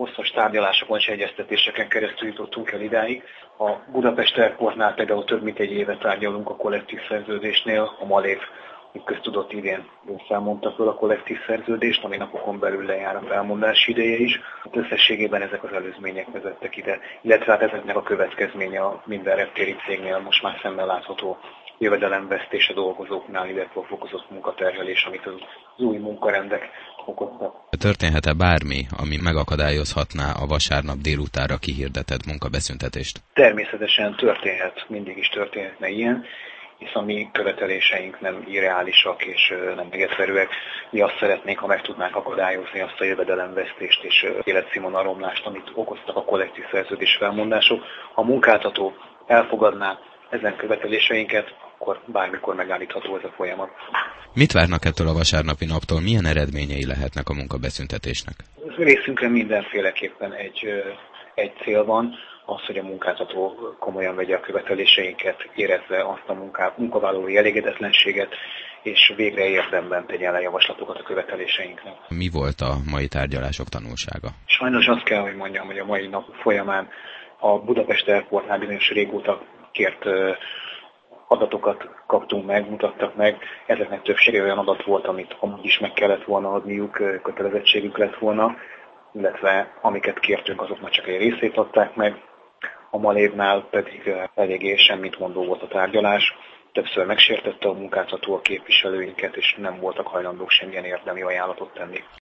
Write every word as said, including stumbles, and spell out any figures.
hosszas tárgyalásokon és egyeztetéseken keresztül jutottunk el idáig. A Budapest Airportnál például több mint egy éve tárgyalunk a kollektív szerződésnél, a Malév köztudott idén felmondta föl a kollektív szerződést, ami napokon belül lejár a felmondási ideje is. Összességében ezek az előzmények vezettek ide, illetve hát ezeknek a következménye a minden reptéri cégnél most már szemmel látható jövedelemvesztése dolgozóknál, illetve a fokozott munkaterhelés, amit az új munkarendek okoznak. Történhet-e bármi, ami megakadályozhatná a vasárnap délutánra kihirdetett munkabeszüntetést? Természetesen történhet, mindig is történhetne ilyen, hisz a mi követeléseink nem irreálisak és nem egyszerűek. Mi azt szeretnénk, ha meg tudnánk akadályozni azt a jövedelemvesztést és életszínvonalromlást, amit okoztak a kollektív szerződés felmondások. Ha a munkáltató elfogadná ezen követeléseinket, akkor bármikor megállítható ez a folyamat. Mit várnak ettől a vasárnapi naptól? Milyen eredményei lehetnek a munkabeszüntetésnek? Részünkre mindenféleképpen egy, egy cél van, az, hogy a munkáltató komolyan vegye a követeléseinket, érezze azt a munká, munkavállalói elégedetlenséget, és végre érdemben tegyen le javaslatokat a követeléseinknek. Mi volt a mai tárgyalások tanulsága? Sajnos azt kell, hogy mondjam, hogy a mai nap folyamán a Budapest Airportnál bizonyos régóta kért adatokat kaptunk meg, mutattak meg. Ezeknek többsége olyan adat volt, amit amúgy is meg kellett volna adniuk, kötelezettségük lett volna, illetve amiket kértünk, azoknak csak egy részét adták meg. A Malévnál pedig eléggé semmit mondó volt a tárgyalás. Többször megsértette a munkáltató a képviselőinket, és nem voltak hajlandók semmilyen érdemi ajánlatot tenni.